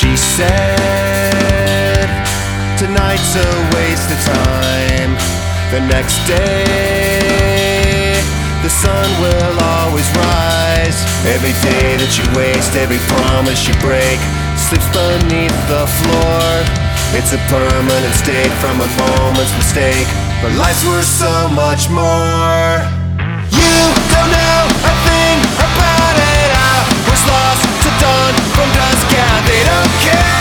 She said, tonight's a waste of time. The next day, the sun will always rise. Every day that you waste, every promise you break, slips beneath the floor. It's a permanent state from a moment's mistake, but life's worth so much more. You don't know a thing about it. I was lost to dawn, from dusk, yeah, they don't care.